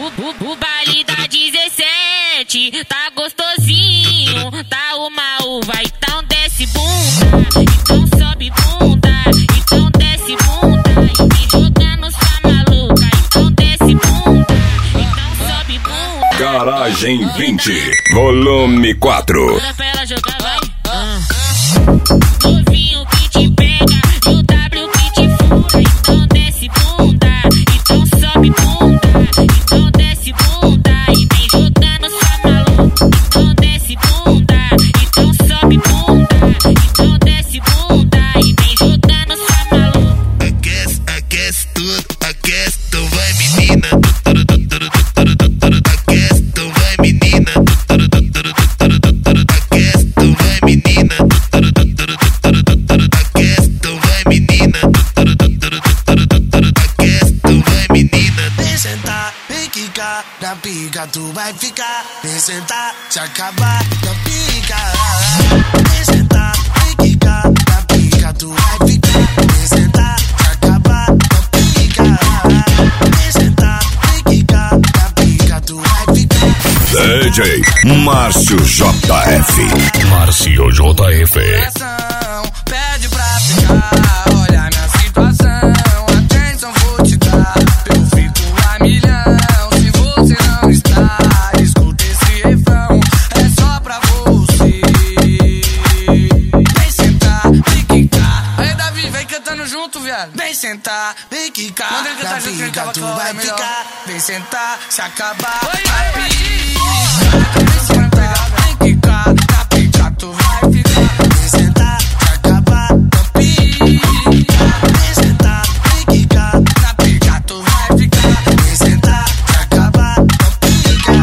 O baile da 17 tá gostosinho, tá uma uva, então desce bunda, então sobe bunda, então desce bunda, e vem jogando sua maluca, então desce bunda, então sobe bunda. Garagem 20, volume 4. Manda pra ela jogar, vai. Novinho que te pega e o W que te fura, então desce bunda, então sobe bunda, então desce bunda, e vem jogando sua maluca, então desce bunda, então sobe bunda, então desce bunda, e vem jogando sua maluca. Aquece tudo, aquece, então vai menina, aquece, então vai menina, aquece, então vai menina, aquece, então vai menina, aquece, então vai menina. Vem sentar, vem quicar, na pica tu vai ficar. Vem sentar, se acabar, na pica. Vem sentar, vem quicar, na pica tu vai ficar. Vem sentar, se acabar, na pica. Vem sentar, vem quicar, na pica tu vai ficar. DJ Márcio JF. Márcio JF. Pede pra ficar, olha minha situação, atenção vou te dar, eu fico a milhão, se você não está, escuta esse refrão, é só pra você. Vem sentar, vem quicar, aí Davi, vem cantando junto, viado. Vem sentar, vem quicar, quando ele cantar junto, ele tava claro, vai ficar. Vem sentar, se acabar, vai picar. Vem sentar, vem quicar, na pica tu vai ficar. Vem sentar, se acabar, na pica. Vem sentar, vem quicar, Na pica tu vai ficar. vem sentar, se acabar, na pica.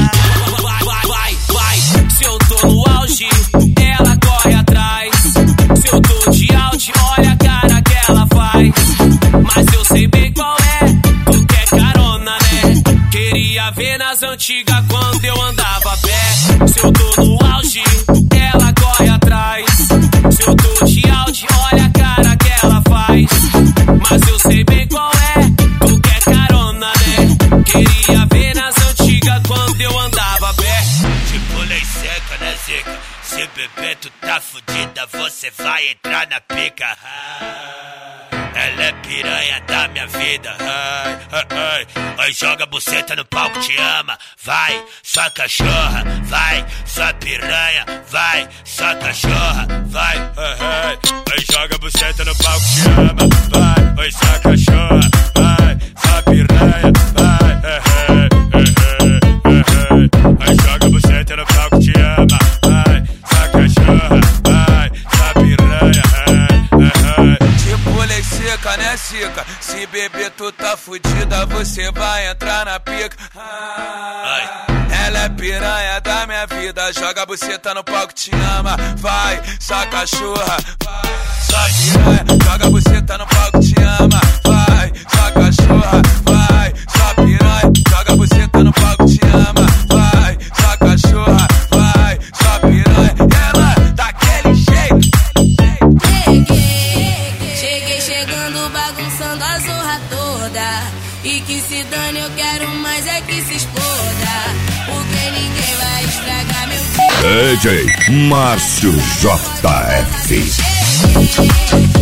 Vai, se eu tô no auge, ela corre atrás. Se eu tô de out, olha a cara que ela faz. Mas eu sei bem qual é, tu quer carona, né? Queria ver nas antigas quando eu andava a pé. Se eu tô no auge, ela corre atrás. Se eu tô de out, olha a cara que ela faz. Mas eu sei bem qual é, tu quer carona, né? Queria ver nas antigas quando eu andava a pé. Tipo lei seca, né, Zica? Se beber tu tá fudida, você vai entrar na pica. Ela é piranha da minha vida. Ai, joga a buceta no palco, te ama. Vai, sua cachorra. Vai, sua piranha. Vai, sua cachorra. Vai, ai, joga a buceta no palco, te ama. Vai, sua cachorra. Vai, sua piranha. Vai, ai, joga a buceta no palco, te ama. Vai, sua cachorra. Vai, sua piranha. Tipo lei seca, né, Cica? Se beber tu tá fudida, você vai entrar na pica. Ela é piranha da minha vida, joga a buceta no palco, te ama. Vai, sua cachorra. Vai, sua piranha, joga a buceta no palco, te ama. Vai, sua cachorra. Vai, sua piranha, joga a buceta no palco, te ama. Vai, sua cachorra. Vai, sua piranha, ela daquele jeito. Cheguei chegando, bagunçando a zorra toda. E que se dane, eu quero mais é que se exploda. Porque ninguém vai estragar meu dia. DJ Márcio JF.